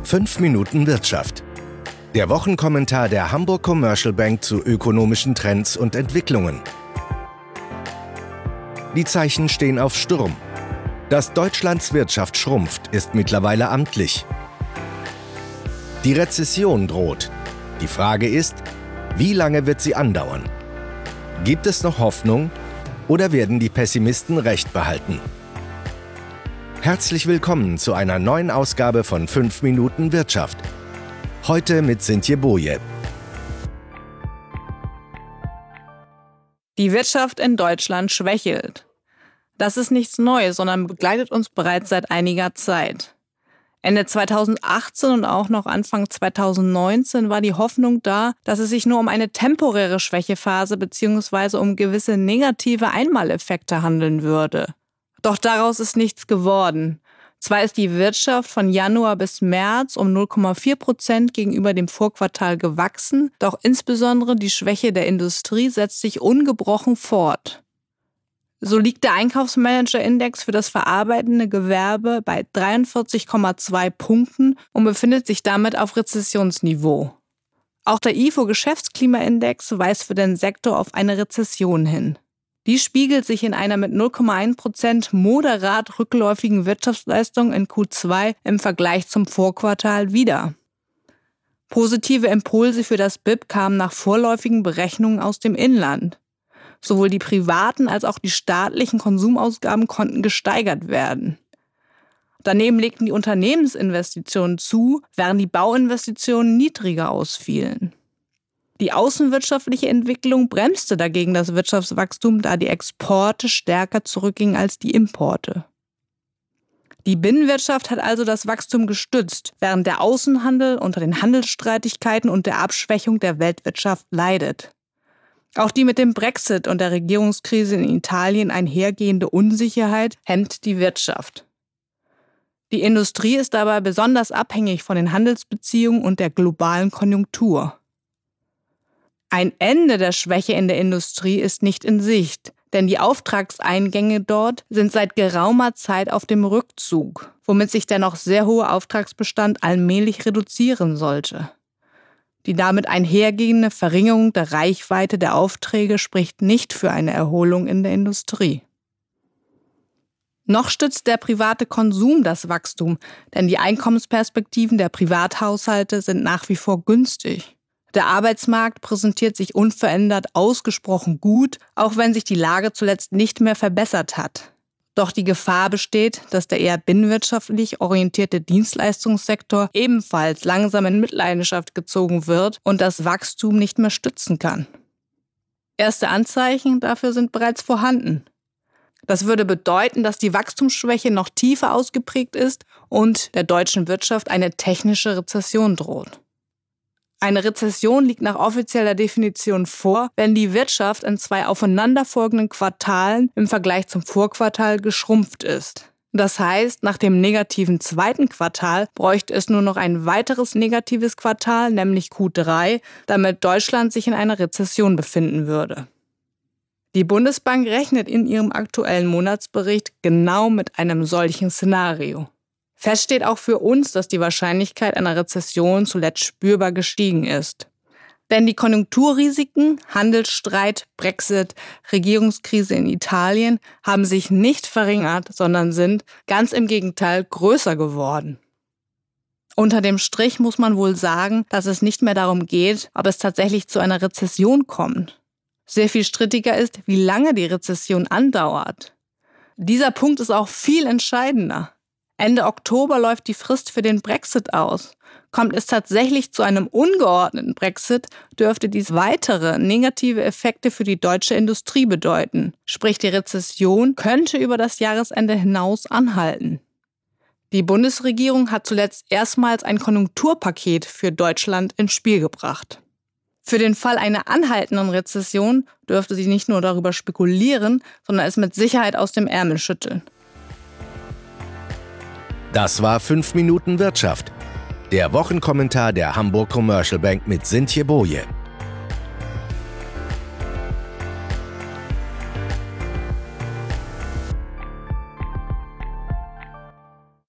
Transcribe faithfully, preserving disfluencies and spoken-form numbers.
fünf Minuten Wirtschaft. Der Wochenkommentar der Hamburg Commercial Bank zu ökonomischen Trends und Entwicklungen. Die Zeichen stehen auf Sturm. Dass Deutschlands Wirtschaft schrumpft, ist mittlerweile amtlich. Die Rezession droht. Die Frage ist, wie lange wird sie andauern? Gibt es noch Hoffnung oder werden die Pessimisten Recht behalten? Herzlich willkommen zu einer neuen Ausgabe von fünf Minuten Wirtschaft. Heute mit Sintje Boje. Die Wirtschaft in Deutschland schwächelt. Das ist nichts Neues, sondern begleitet uns bereits seit einiger Zeit. Ende zweitausendachtzehn und auch noch Anfang zweitausendneunzehn war die Hoffnung da, dass es sich nur um eine temporäre Schwächephase bzw. um gewisse negative Einmaleffekte handeln würde. Doch daraus ist nichts geworden. Zwar ist die Wirtschaft von Januar bis März um null Komma vier Prozent gegenüber dem Vorquartal gewachsen, doch insbesondere die Schwäche der Industrie setzt sich ungebrochen fort. So liegt der Einkaufsmanager-Index für das verarbeitende Gewerbe bei dreiundvierzig Komma zwei Punkten und befindet sich damit auf Rezessionsniveau. Auch der I F O-Geschäftsklimaindex weist für den Sektor auf eine Rezession hin. Die spiegelt sich in einer mit null Komma eins Prozent moderat rückläufigen Wirtschaftsleistung in Q zwei im Vergleich zum Vorquartal wider. Positive Impulse für das B I P kamen nach vorläufigen Berechnungen aus dem Inland. Sowohl die privaten als auch die staatlichen Konsumausgaben konnten gesteigert werden. Daneben legten die Unternehmensinvestitionen zu, während die Bauinvestitionen niedriger ausfielen. Die außenwirtschaftliche Entwicklung bremste dagegen das Wirtschaftswachstum, da die Exporte stärker zurückgingen als die Importe. Die Binnenwirtschaft hat also das Wachstum gestützt, während der Außenhandel unter den Handelsstreitigkeiten und der Abschwächung der Weltwirtschaft leidet. Auch die mit dem Brexit und der Regierungskrise in Italien einhergehende Unsicherheit hemmt die Wirtschaft. Die Industrie ist dabei besonders abhängig von den Handelsbeziehungen und der globalen Konjunktur. Ein Ende der Schwäche in der Industrie ist nicht in Sicht, denn die Auftragseingänge dort sind seit geraumer Zeit auf dem Rückzug, womit sich der noch sehr hohe Auftragsbestand allmählich reduzieren sollte. Die damit einhergehende Verringerung der Reichweite der Aufträge spricht nicht für eine Erholung in der Industrie. Noch stützt der private Konsum das Wachstum, denn die Einkommensperspektiven der Privathaushalte sind nach wie vor günstig. Der Arbeitsmarkt präsentiert sich unverändert ausgesprochen gut, auch wenn sich die Lage zuletzt nicht mehr verbessert hat. Doch die Gefahr besteht, dass der eher binnenwirtschaftlich orientierte Dienstleistungssektor ebenfalls langsam in Mitleidenschaft gezogen wird und das Wachstum nicht mehr stützen kann. Erste Anzeichen dafür sind bereits vorhanden. Das würde bedeuten, dass die Wachstumsschwäche noch tiefer ausgeprägt ist und der deutschen Wirtschaft eine technische Rezession droht. Eine Rezession liegt nach offizieller Definition vor, wenn die Wirtschaft in zwei aufeinanderfolgenden Quartalen im Vergleich zum Vorquartal geschrumpft ist. Das heißt, nach dem negativen zweiten Quartal bräuchte es nur noch ein weiteres negatives Quartal, nämlich Q drei, damit Deutschland sich in einer Rezession befinden würde. Die Bundesbank rechnet in ihrem aktuellen Monatsbericht genau mit einem solchen Szenario. Fest steht auch für uns, dass die Wahrscheinlichkeit einer Rezession zuletzt spürbar gestiegen ist. Denn die Konjunkturrisiken, Handelsstreit, Brexit, Regierungskrise in Italien haben sich nicht verringert, sondern sind, ganz im Gegenteil, größer geworden. Unter dem Strich muss man wohl sagen, dass es nicht mehr darum geht, ob es tatsächlich zu einer Rezession kommt. Sehr viel strittiger ist, wie lange die Rezession andauert. Dieser Punkt ist auch viel entscheidender. Ende Oktober läuft die Frist für den Brexit aus. Kommt es tatsächlich zu einem ungeordneten Brexit, dürfte dies weitere negative Effekte für die deutsche Industrie bedeuten. Sprich, die Rezession könnte über das Jahresende hinaus anhalten. Die Bundesregierung hat zuletzt erstmals ein Konjunkturpaket für Deutschland ins Spiel gebracht. Für den Fall einer anhaltenden Rezession dürfte sie nicht nur darüber spekulieren, sondern es mit Sicherheit aus dem Ärmel schütteln. Das war fünf Minuten Wirtschaft. Der Wochenkommentar der Hamburg Commercial Bank mit Sintje Boje.